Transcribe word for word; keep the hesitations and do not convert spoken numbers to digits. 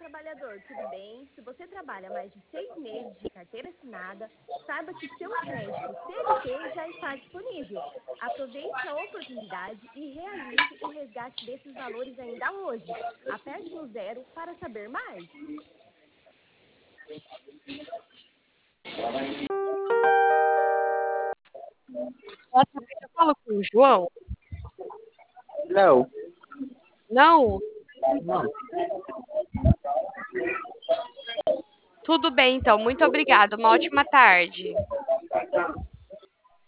trabalhador, tudo bem? Se você trabalha mais de seis meses de carteira assinada, saiba que seu crédito C L T já está disponível. Aproveite a oportunidade e realize o resgate desses valores ainda hoje. Aperte no zero para saber mais. Boa tarde, eu falo com o João? Não. Não? Não. Tudo bem, então. Muito obrigada. Uma ótima tarde.